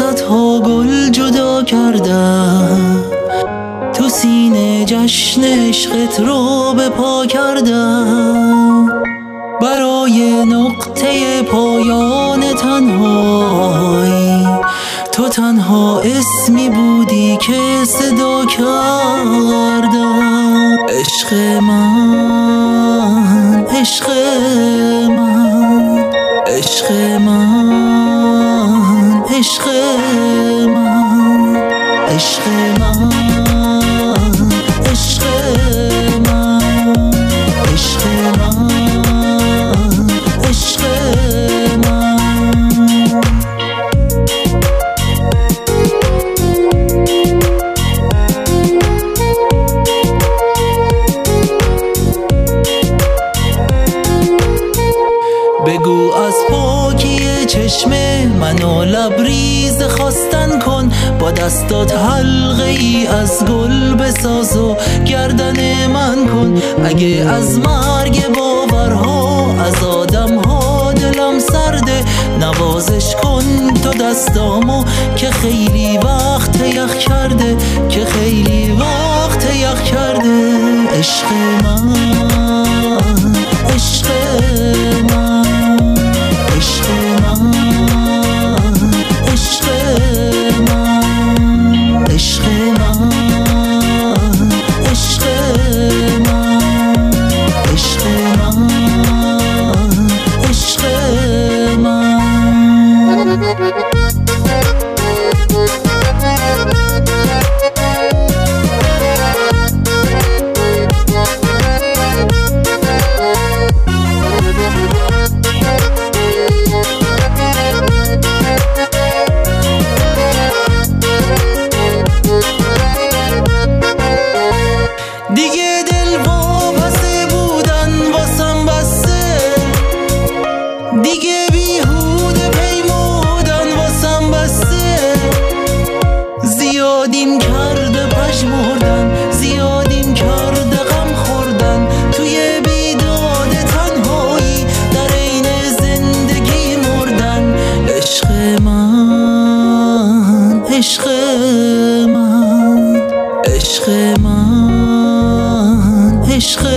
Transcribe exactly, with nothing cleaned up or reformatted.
صدها گل جدا کردم، تو سینه جشن عشقت رو به پا کردم. برای نقطه پایان تنهایی تو تنها اسمی بودی که صدا کردم. عشق من، عشق من، عشق من، عشق من، عشق من، عشق من، عشق من، عشق من. بگو از پاکی چشم منو لبریز خواستن کن، با دستات حلقه ای از گل بساز و گردن من کن. اگه از مرگ باورها، از آدمها دلم سرده، نوازش کن تو دستامو که خیلی وقت یخ کرده، که خیلی وقت یخ کرده. عشق من، عشق من، عشق من، عشق من، عشق من، عشق من، عشق من، عشق من. دیگه دل واپسه بودن واسم بسته، دیگه بیهوده پیمودن واسم بسته. زیادیم کرده پژمردن، زیادیم کرده غم خوردن، توی بیداد تنهایی در عین زندگی مردن. عشق من، عشق من، عشق من، عشق